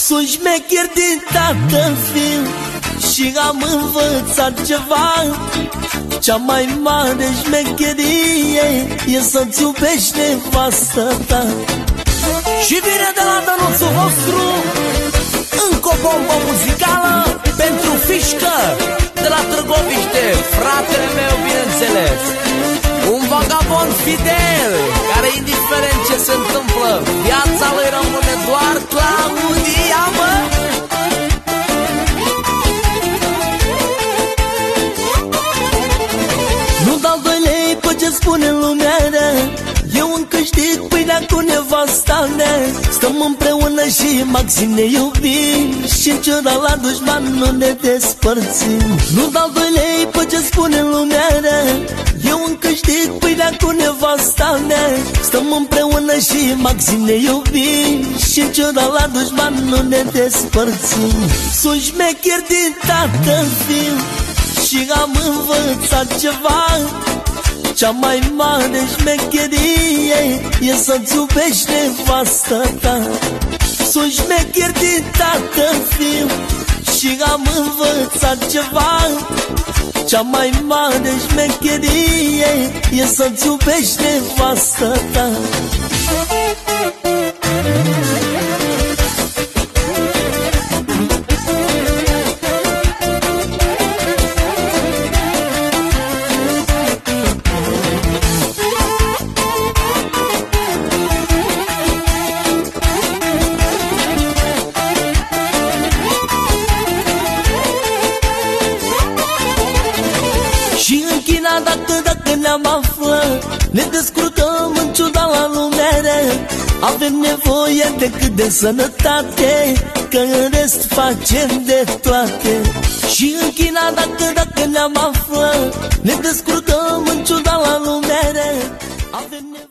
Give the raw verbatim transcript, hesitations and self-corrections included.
Sunt șmecher din tată fiu și am învățat ceva. Cea mai mare șmecherie e să-ți iubești nevastă ta. Și vine de la dănuțul vostru încă o bombă muzicală pentru Fișcă de la Târgoviște, fratele meu, bineînțeles. Un vagabond fidel care, indiferent ce se întâmplă, viața lui rămâne doar Claudia, mă. Nu dau doi lei pe ce spune lumea rea, eu încă știu pâinea cu nevasta mea. Stăm împreună și maxim ne iubim și ciura la dușman nu ne despărțim. Nu dau doi lei pe ce spune lumea rea, eu încă știu pâinea cu nevasta mea. Stăm împreună și maxim ne iubim și ciura la dușman nu ne despărțim. Sunt șmecher din tată fiu și am învățat ceva. Cea mai mare șmecherie e să-ți iubești nevastă ta. Sunt șmecher din tată fiu și am învățat ceva. Cea mai mare șmecherie e să-ți iubești nevastă ta. Și în China, dacă, dacă ne-am aflat, ne descurcăm în ciuda la lumea rea. Avem nevoie decât de sănătate, că în rest facem de toate. Și în China, dacă, dacă ne-am aflat, ne descurcăm în ciuda la lumea rea. Avem nevoie